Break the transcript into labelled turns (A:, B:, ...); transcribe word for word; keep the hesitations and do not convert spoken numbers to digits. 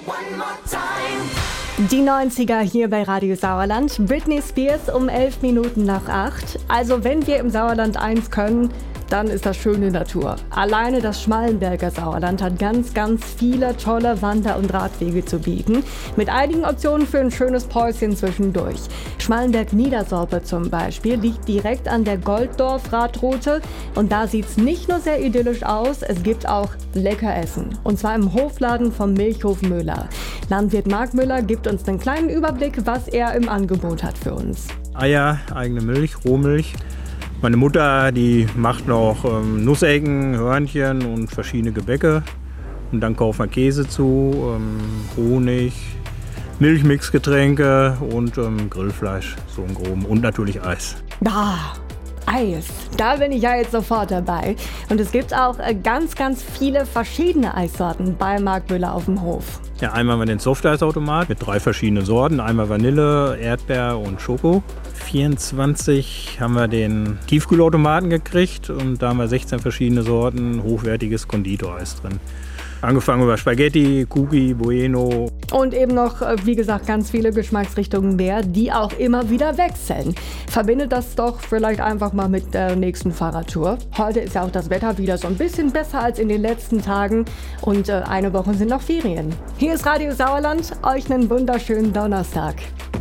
A: Die neunziger hier bei Radio Sauerland. Britney Spears um elf Minuten nach acht. Also wenn wir im Sauerland eins können, dann ist das schöne Natur. Alleine das Schmallenberger Sauerland hat ganz, ganz viele tolle Wander- und Radwege zu bieten. Mit einigen Optionen für ein schönes Päuschen zwischendurch. Schmallenberg-Niedersorpe zum Beispiel liegt direkt an der Golddorf-Radroute. Und da sieht's nicht nur sehr idyllisch aus, es gibt auch lecker Essen. Und zwar im Hofladen vom Milchhof Müller. Landwirt Marc Müller gibt uns einen kleinen Überblick, was er im Angebot hat für uns.
B: Eier, eigene Milch, Rohmilch. Meine Mutter, die macht noch ähm, Nussecken, Hörnchen und verschiedene Gebäcke. Und dann kauft man Käse zu, ähm, Honig, Milchmixgetränke und ähm, Grillfleisch, so im Groben. Und natürlich Eis.
A: Ah, Eis. Da bin ich ja jetzt sofort dabei. Und es gibt auch äh, ganz, ganz viele verschiedene Eissorten bei Marc Müller auf dem Hof.
B: Ja, einmal haben wir den Softeisautomat mit drei verschiedenen Sorten. Einmal Vanille, Erdbeer und Schoko. vierundzwanzig haben wir den Tiefkühlautomaten gekriegt und da haben wir sechzehn verschiedene Sorten, hochwertiges Konditoreis drin. Angefangen über Spaghetti, Cookie, Bueno.
A: Und eben noch, wie gesagt, ganz viele Geschmacksrichtungen mehr, die auch immer wieder wechseln. Verbindet das doch vielleicht einfach mal mit der nächsten Fahrradtour. Heute ist ja auch das Wetter wieder so ein bisschen besser als in den letzten Tagen und äh, eine Woche sind noch Ferien. Hier ist Radio Sauerland, euch einen wunderschönen Donnerstag.